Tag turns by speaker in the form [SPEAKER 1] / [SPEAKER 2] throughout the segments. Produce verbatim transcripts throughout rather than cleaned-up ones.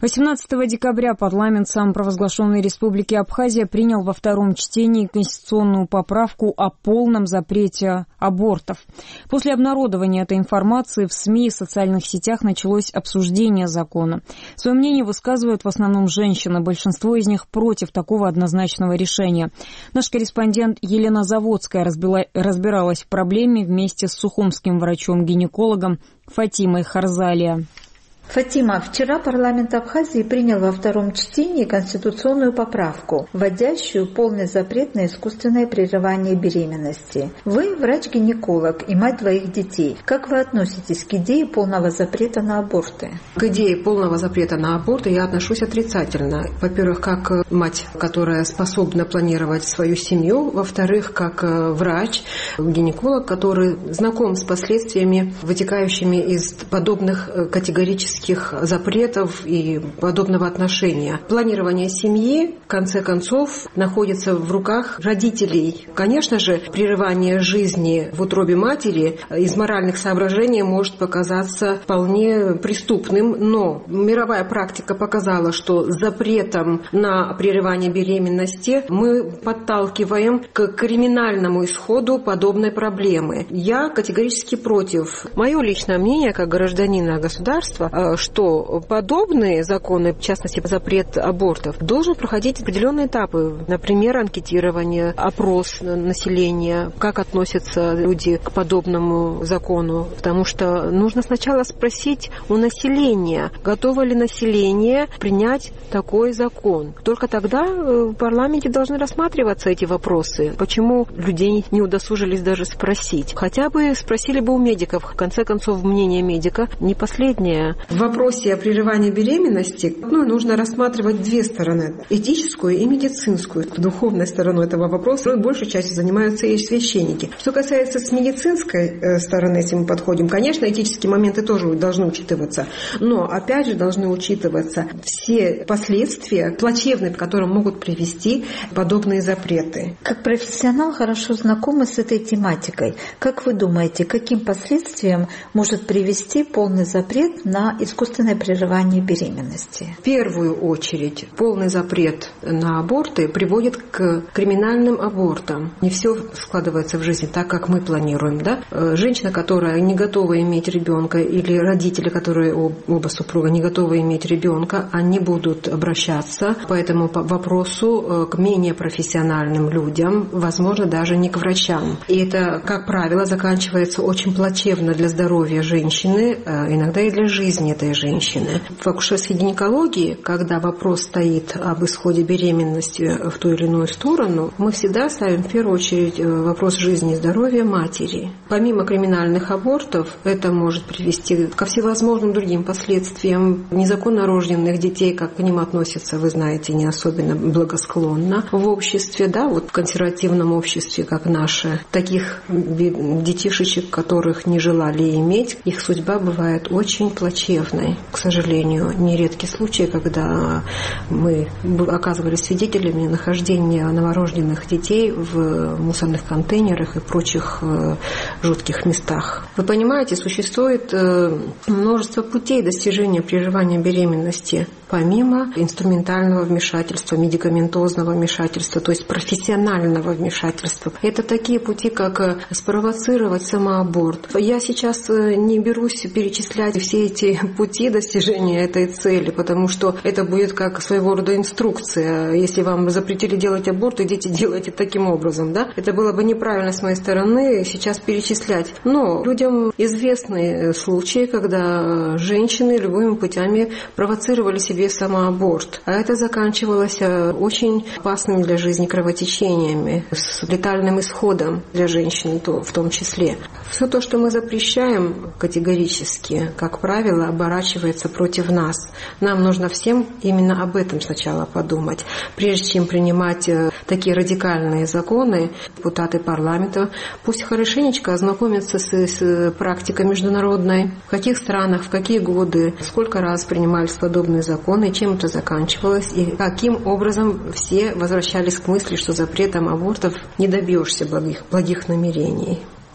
[SPEAKER 1] восемнадцатого декабря парламент самопровозглашенной Республики Абхазия принял во втором чтении конституционную поправку о полном запрете абортов. После обнародования этой информации в СМИ и социальных сетях началось обсуждение закона. Свое мнение высказывают в основном женщины. Большинство из них против такого однозначного решения. Наш корреспондент Елена Заводская разбила, разбиралась в проблеме вместе с сухумским врачом-гинекологом Фатимой Харзалия.
[SPEAKER 2] Фатима, вчера парламент Абхазии принял во втором чтении конституционную поправку, вводящую полный запрет на искусственное прерывание беременности. Вы врач-гинеколог и мать двоих детей. Как вы относитесь к идее полного запрета на аборты?
[SPEAKER 3] К идее полного запрета на аборты я отношусь отрицательно. Во-первых, как мать, которая способна планировать свою семью. Во-вторых, как врач, гинеколог, который знаком с последствиями, вытекающими из подобных категорических запретов и подобного отношения. Планирование семьи, в конце концов, находится в руках родителей. Конечно же, прерывание жизни в утробе матери из моральных соображений может показаться вполне преступным, но мировая практика показала, что запретом на прерывание беременности мы подталкиваем к криминальному исходу подобной проблемы. Я категорически против. Мое личное мнение, как гражданина государства, что подобные законы, в частности запрет абортов, должен проходить определенные этапы. Например, анкетирование, опрос населения, как относятся люди к подобному закону. Потому что нужно сначала спросить у населения, готово ли население принять такой закон. Только тогда в парламенте должны рассматриваться эти вопросы. Почему людей не удосужились даже спросить? Хотя бы спросили бы у медиков. В конце концов, мнение медика не последнее. В вопросе о прерывании беременности ну, нужно рассматривать две стороны – этическую и медицинскую. Духовной стороной этого вопроса большей частью занимаются и священники. Что касается с медицинской стороны, если мы подходим, конечно, этические моменты тоже должны учитываться, но опять же должны учитываться все последствия плачевные, к которым могут привести подобные запреты.
[SPEAKER 2] Как профессионал, хорошо знакомы с этой тематикой. Как вы думаете, каким последствиям может привести полный запрет на искусственное прерывание беременности?
[SPEAKER 3] В первую очередь полный запрет на аборты приводит к криминальным абортам. Не все складывается в жизни так, как мы планируем. Да? Женщина, которая не готова иметь ребенка, или родители, которые оба супруга не готовы иметь ребенка, они будут обращаться по этому вопросу к менее профессиональным людям, возможно, даже не к врачам. И это, как правило, заканчивается очень плачевно для здоровья женщины, иногда и для жизни этой женщины. В акушерской гинекологии, когда вопрос стоит об исходе беременности в ту или иную сторону, мы всегда ставим в первую очередь вопрос жизни и здоровья матери. Помимо криминальных абортов, это может привести ко всевозможным другим последствиям. Незаконно рожденных детей, как к ним относятся, вы знаете, не особенно благосклонно в обществе, да, вот в консервативном обществе, как наше. Таких детишечек, которых не желали иметь, их судьба бывает очень плачевной. К сожалению, нередки случаи, когда мы оказывались свидетелями нахождения новорожденных детей в мусорных контейнерах и прочих жутких местах. Вы понимаете, существует множество путей достижения прерывания беременности, помимо инструментального вмешательства, медикаментозного вмешательства, то есть профессионального вмешательства. Это такие пути, как спровоцировать самоаборт. Я сейчас не берусь перечислять все эти пути достижения этой цели, потому что это будет как своего рода инструкция. Если вам запретили делать аборт, идите делайте таким образом. Да? Это было бы неправильно с моей стороны сейчас перечислять. Но людям известны случаи, когда женщины любыми путями провоцировали себе самоаборт. А это заканчивалось очень опасными для жизни кровотечениями, с летальным исходом для женщин в том числе. Все то, что мы запрещаем категорически, как правило, оборачивается против нас. Нам нужно всем именно об этом сначала подумать. Прежде чем принимать такие радикальные законы, депутаты парламента пусть хорошенечко ознакомятся с, с практикой международной, в каких странах, в какие годы, сколько раз принимались подобные законы, чем это заканчивалось, и каким образом все возвращались к мысли, что запретом абортов не добьешься благих, благих намерений.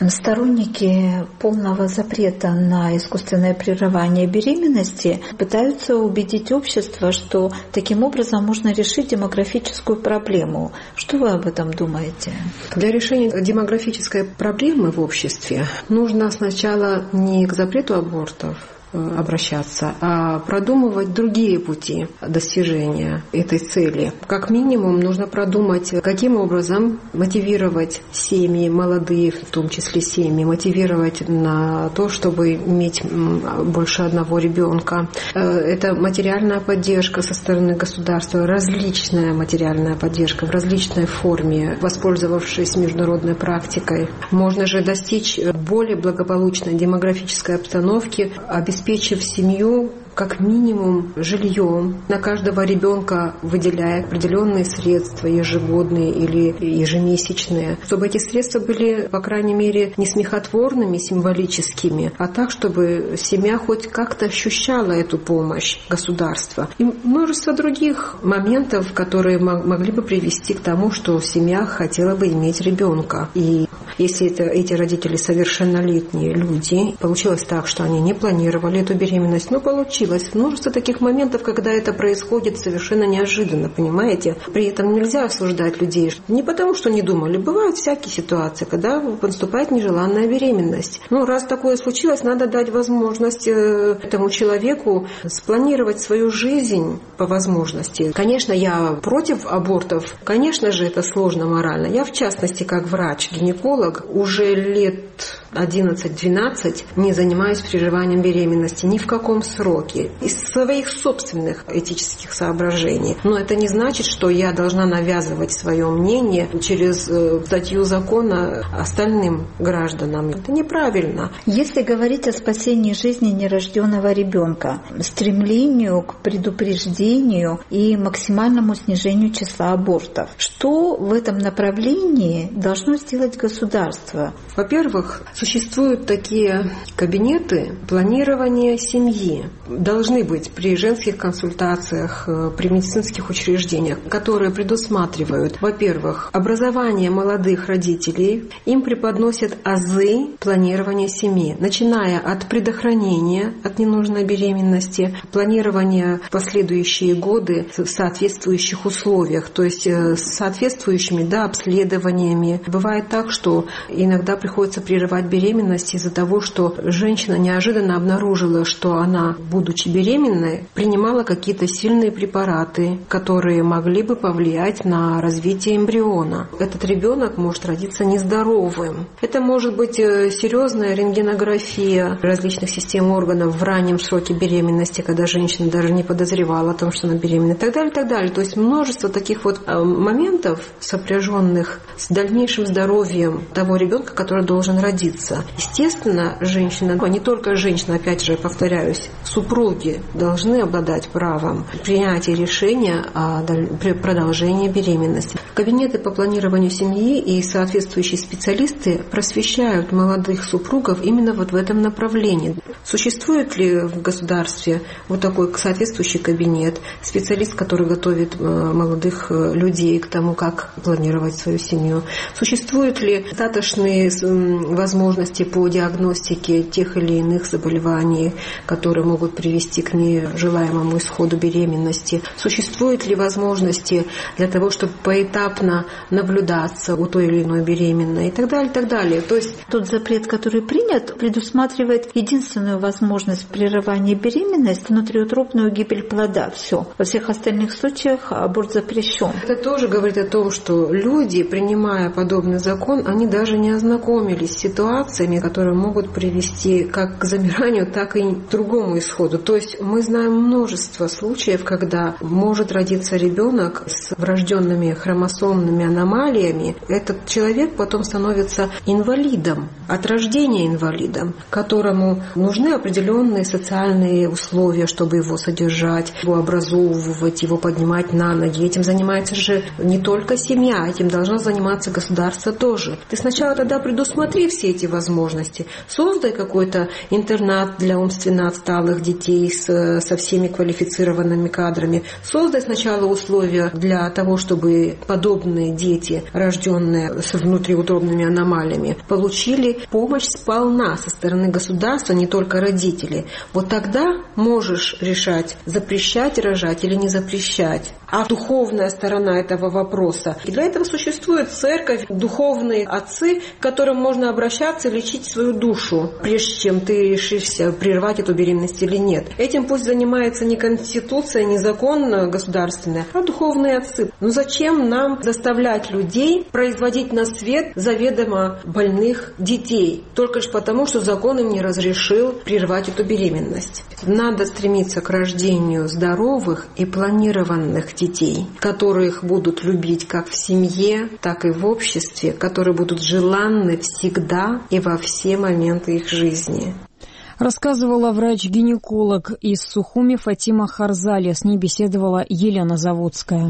[SPEAKER 2] Сторонники полного запрета на искусственное прерывание беременности пытаются убедить общество, что таким образом можно решить демографическую проблему. Что вы об этом думаете?
[SPEAKER 3] Для решения демографической проблемы в обществе нужно сначала не к запрету абортов обращаться, а продумывать другие пути достижения этой цели. Как минимум нужно продумать, каким образом мотивировать семьи, молодые, в том числе семьи, мотивировать на то, чтобы иметь больше одного ребенка. Это материальная поддержка со стороны государства, различная материальная поддержка в различной форме, воспользовавшись международной практикой. Можно же достичь более благополучной демографической обстановки, обеспечив обеспечив семью как минимум жильем, на каждого ребенка выделяя определенные средства ежегодные или ежемесячные, чтобы эти средства были, по крайней мере, не смехотворными, символическими, а так, чтобы семья хоть как-то ощущала эту помощь государства. И множество других моментов, которые могли бы привести к тому, что семья хотела бы иметь ребенка. И если это, эти родители совершеннолетние люди, получилось так, что они не планировали эту беременность, но получилось. Множество таких моментов, когда это происходит совершенно неожиданно, понимаете? При этом нельзя осуждать людей. Не потому, что не думали. Бывают всякие ситуации, когда наступает нежеланная беременность. Ну, раз такое случилось, надо дать возможность этому человеку спланировать свою жизнь по возможности. Конечно, я против абортов. Конечно же, это сложно морально. Я, в частности, как врач-гинеколог, уже лет одиннадцать-двенадцать не занимаюсь прерыванием беременности ни в каком сроке. Из своих собственных этических соображений. Но это не значит, что я должна навязывать свое мнение через статью закона остальным гражданам. Это неправильно.
[SPEAKER 2] Если говорить о спасении жизни нерожденного ребенка, стремлению к предупреждению и максимальному снижению числа абортов, что в этом направлении должно сделать государство?
[SPEAKER 3] Во-первых, существуют такие кабинеты планирования семьи. Должны быть при женских консультациях, при медицинских учреждениях, которые предусматривают, во-первых, образование молодых родителей, им преподносят азы планирования семьи, начиная от предохранения от ненужной беременности, планирования в последующие годы в соответствующих условиях, то есть с соответствующими да, обследованиями. Бывает так, что иногда приходится прерывать беременность из-за того, что женщина неожиданно обнаружила, что она, будучи беременной, принимала какие-то сильные препараты, которые могли бы повлиять на развитие эмбриона. Этот ребенок может родиться нездоровым. Это может быть серьезная рентгенография различных систем органов в раннем сроке беременности, когда женщина даже не подозревала о том, что она беременна, и так далее, и так далее. То есть множество таких вот моментов, сопряженных с дальнейшим здоровьем того ребенка, который должен родиться. Естественно, женщина, не только женщина, опять же, повторяюсь, супруги должны обладать правом принятия решения о продолжении беременности. Кабинеты по планированию семьи и соответствующие специалисты просвещают молодых супругов именно вот в этом направлении. Существует ли в государстве вот такой соответствующий кабинет, специалист, который готовит молодых людей к тому, как планировать свою семью? Существуют ли достаточные возможности по диагностике тех или иных заболеваний, которые могут привести к нежелаемому исходу беременности? Существуют ли возможности для того, чтобы поэтапно наблюдаться у той или иной беременной и так далее, и так далее. То есть
[SPEAKER 2] тот запрет, который принят, предусматривает единственную возможность прерывания беременности, внутриутробную гибель плода. Все. Во всех остальных случаях аборт запрещен.
[SPEAKER 3] Это тоже говорит о том, что люди, принимая подобный закон, они даже не ознакомились с ситуациями, которые могут привести как к замиранию, так и к другому исходу. То есть мы знаем множество случаев, когда может родиться ребенок с врожденными хромосомными аномалиями. Этот человек потом становится инвалидом, от рождения инвалидом, которому нужны определенные социальные условия, чтобы его содержать, его образовывать, его поднимать на ноги. Этим занимается же не только семья, этим должно заниматься государство тоже. Ты сначала тогда предусмотри все эти возможности. Создай какой-то интернат для умственно отсталых детей с, со всеми квалифицированными кадрами. Создай сначала условия для того, чтобы подобные дети, рожденные с внутриутробными аномалиями, получили помощь сполна со стороны государства, не только родителей. Вот тогда можешь решать, запрещать рожать или не запрещать. А духовная сторона этого вопроса. И для этого существует церковь, духовные отцы, к которым можно обращаться и лечить свою душу, прежде чем ты решишься прервать эту беременность или нет. Этим пусть занимается не конституция, не закон государственный, а духовные отцы. Но зачем нам заставлять людей производить на свет заведомо больных детей? Только лишь потому, что закон им не разрешил прервать эту беременность. Надо стремиться к рождению здоровых и планированных детей, которых будут любить как в семье, так и в обществе, которые будут желанны всегда и во все моменты их жизни.
[SPEAKER 1] Рассказывала врач-гинеколог из Сухуми Фатима Харзали. С ней беседовала Елена Заводская.